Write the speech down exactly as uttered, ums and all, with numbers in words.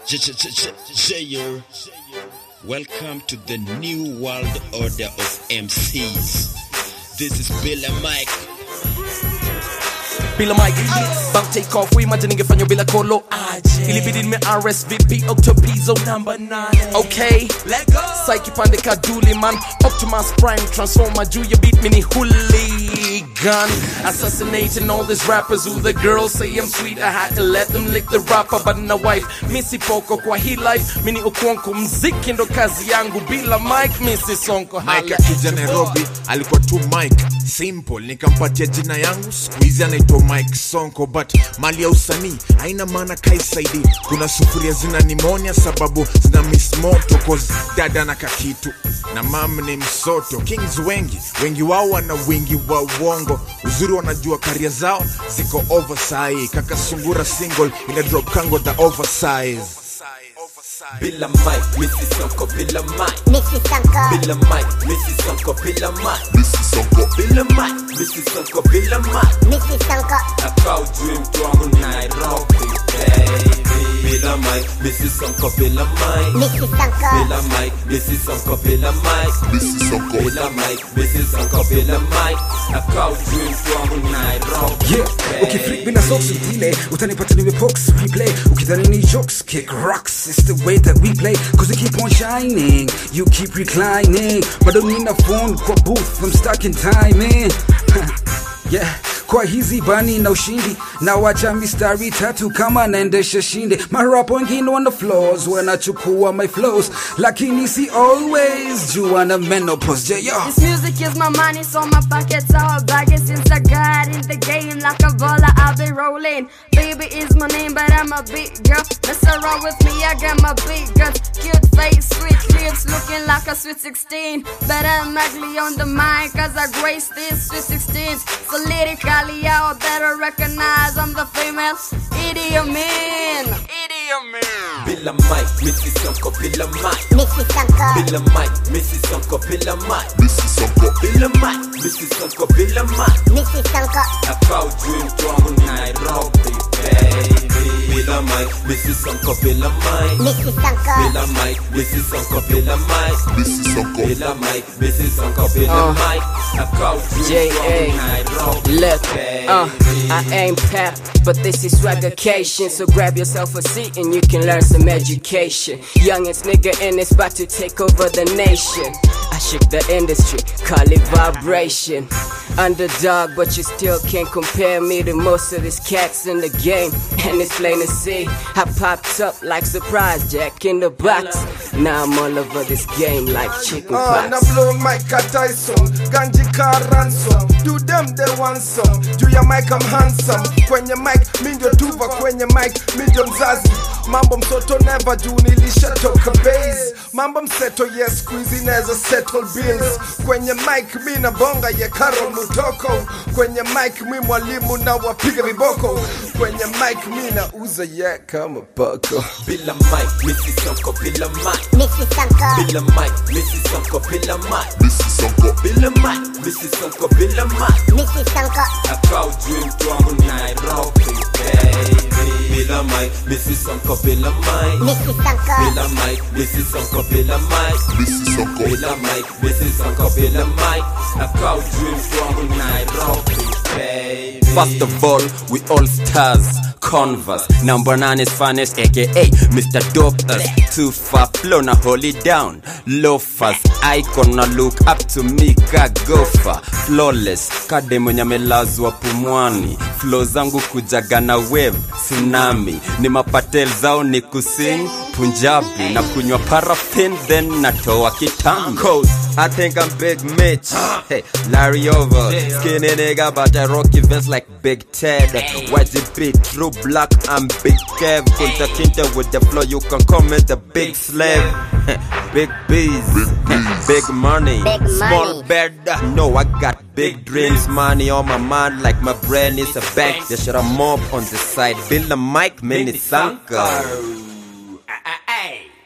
Jayer, welcome to the new world order of M Cs. This is Bila Mike. Bila Mike, bang take off, imagine ningefanya bila kolo aje. Ilibidi nime R S V P Octopizo number nine. Okay, let go. Psyche pande kaduli man, Optimus Prime transformer juu ya beat mini hooligan. Assassinating all these rappers who the girls say I'm sweet. I had to let them lick the rapper but na wife. Missy poko kwa hii life, mini okuonko mziki ndo kazi yangu. Bila Mike, Missy sonko hala. Mike akija Nairobi, alikuwa tu Mike simple, nikampatia jina yangu, squeeze anaitwa Mike Sonko. But mali ya usanii haina maana kaisaidi. Kuna sufuria zina nimonia sababu zina miss moto, cause dada na kakitu na mama ni msoto. Kings wengi, wengi wao wana wingi wa uongo. Uzuri wanajua karia zao ziko oversize. Kaka Sungura single ina drop kango the oversize. Bila Mike, Missy Sonko, Bila Mike, Missy Sonko, Bila Mike, Missy Sonko, Bila Mike, Missy Sonko, Bila Mike, Missy Sonko, Bila Mike, Missy Sonko. A proud dream to Nairobi, baby. Bila Mike, Missy Sonko, Bila Mike, Missy Sonko, Bila Mike, Missy Sonko, Bila Mike, Missy Sonko, Bila Mike, Missy Sonko, Bila Mike. A proud dream to Nairobi. Yeah, ukiflick bila socks vile utanipata niwe box replay. Ukidhani ni jokes, kick rocks. It's the way that we play, cause we keep on shining, you keep reclining. But don't need a phone kwa booth, I'm stuck in time, man. Yeah, kwa hizi bani na ushindi na wacha mistari tatu kama naendesha shinde. Marapo wengine on the floors when I chukua my flows, lakini si always juu wana menopause. Yeah, yo. This music is my money, so my pockets are bagging. Since I got in the game like a baller, I've been rolling. Baby is my name, but I'm a big girl. Mess around with me, I got my big guns. Cute face, sweet lips, looking like a sweet sixteen. But I'm ugly on the mind, cause I grace this sweet sixteens. So lyrically, I better recognize I'm the female idiot man. Idiot man. Bila Mike, Missy Sonko, Bila Mike, Missy Sonko, Bila Mike, Missy Sonko, Bila Mike, Missy Sonko, Bila Mike, Missy Sonko, Bila Mike, Missy Sonko. A proud dream to Nairobi, baby. Bila Mike, Missy Sonko, Bila Mike, Missy Sonko, Bila Mike, Missy Sonko, Bila Mike, Missy Sonko, Bila Mike, Missy Sonko, Bila Mike. A proud dream to Nairobi. Look, uh, I ain't pap, but this is swaggercation. So grab yourself a seat and you can learn some education. Youngest nigga and it's about to take over the nation. I shook the industry, call it vibration. Underdog, but you still can't compare me to most of these cats in the game. And it's plain to see, I popped up like surprise Jack in the box. Now I'm all over this game like chicken Uh, na pox. blow Mike Tyson, Ganji car ransom. Do them they want some. Juu ya Mike I'm handsome. Kwenye Mike mi ndio tuva, kwenye Mike mi ndio mzazi. Mambo msoto never juu nilishatoka base. Mambo mseto yes squeezy neza settle bills. Kwenye Mike mi na bonga ye Carol Mutoko. Kwenye Mike mi mwalimu na wapiga viboko. Kwenye Mike mi na uza ye kama boko. Bila Mike, Missy Sonko, Bila Mike, Missy Sonko, Bila Mike, Missy Sonko, Bila Mike, Missy Sonko, Bila Mike, Missy Sonko, Bila Mike. Missy Sonko. A proud dream to Nairobi, baby. Bila Mike, Missy Sonko, Bila Mike, Missy Sonko, Bila Mike, Missy Sonko, Bila Mike, Missy Sonko, Bila Mike, Missy Sonko, Bila Mike. A proud dream to Nairobi, baby. First of all, we all stars. Converse, number nine is finest, aka Mister Dopers. Too far flow na hold it down. Loafers, icon na look up to me ka gopher. Flawless, kade mwenye melazwa pumwani. Flow zangu kujaga na wave, tsunami. Ni mapatel zao ni kusing Punjabi. Na kunywa paraffin then natoa kitambi. Cause I think I'm Big Mitch. Hey, Larry over. Skinny nigga but I rock events like Big Ted. Y G B, True Black, I'm Big Kev. Kunta Kinte with the flow, you can call me the Big Slave. Big bees, big money, Big small money. bed. No, I got big dreams, money on my mind like my brain is a bank. Just shut up on the side. Bila Mike, Mini Sanka. Ay, ay, ay.